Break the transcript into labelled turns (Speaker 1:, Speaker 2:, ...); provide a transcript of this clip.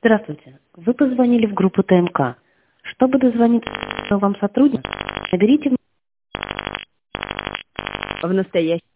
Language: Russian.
Speaker 1: Здравствуйте. Вы позвонили в группу ТМК. Чтобы дозвониться вам сотруднику, наберите
Speaker 2: В настоящий